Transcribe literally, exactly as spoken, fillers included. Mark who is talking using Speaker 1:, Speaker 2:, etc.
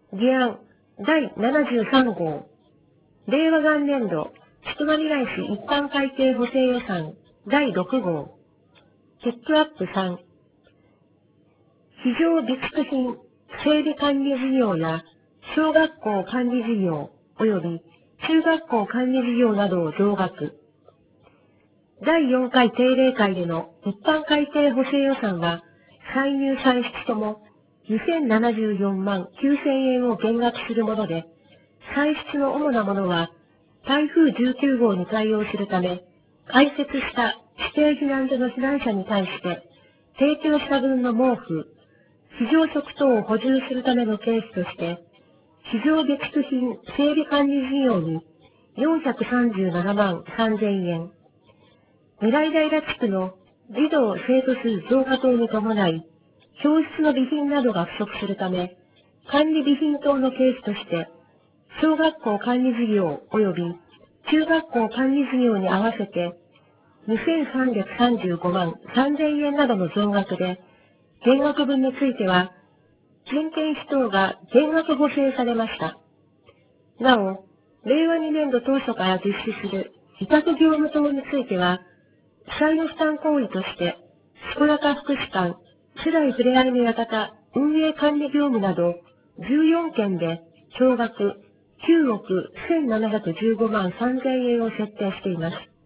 Speaker 1: 議案だいななじゅうさん号、令和元年度つくばみらい市一般会計補正予算だいろく号、ピックアップさん、非常備蓄品整備管理事業や小学校管理事業及び中学校管理事業などを増額。だいよんかい定例会での一般会計補正予算は、歳入歳出ともにせんななじゅうよんまんきゅうせんえんを減額するもので、歳出の主なものは、台風じゅうきゅう号に対応するため、開設した指定避難所の避難者に対して、提供した分の毛布、非常食等を補充するための経費として、非常備蓄品整備管理事業によんひゃくさんじゅうななまんさんぜんえん、未来平地区の児童生徒数増加等に伴い、教室の備品などが不足するため、管理備品等の経費として、小学校管理事業及び中学校管理事業に合わせてにせんさんびゃくさんじゅうごまんさんぜんえんなどの増額で、減額分については、人件費等が減額補正されました。なお、れいわにねんど当初から実施する委託業務等については、債務負担行為として、健やか福祉館、世代ふれあいの館、運営管理業務などじゅうよんけんで総額きゅうおくせんななひゃくじゅうごまんさんぜんえんを設定しています。